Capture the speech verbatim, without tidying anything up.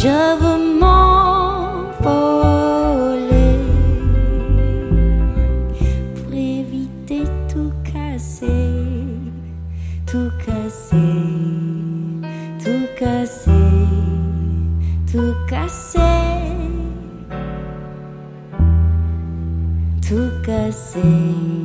Je veux m'envoler pour éviter tout casser, tout casser, tout casser, tout casser, tout casser.